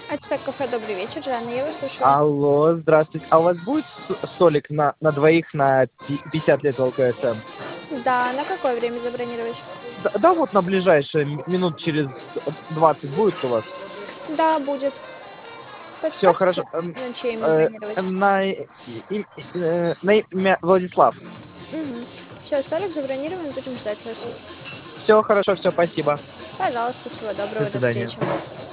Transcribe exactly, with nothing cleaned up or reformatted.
Это кафе «Добрый вечер», Жанна, я вас слушаю. Алло, здравствуйте. А у вас будет с столик на на двоих на пи пятьдесят лет в ЛКСМ? Да, на какое время забронировать? Да да, вот на ближайшие м минут через двадцать будет у вас? Да, будет. Всё хорошо. Подскажете, Эм, на чье имя э, бронировать? на и им э, на имя Владислав. Мгм. Всё, столик забронирован, будем ждать вас. Всё хорошо, всё, спасибо. Пожалуйста, всего До доброго, до свидания. встречи.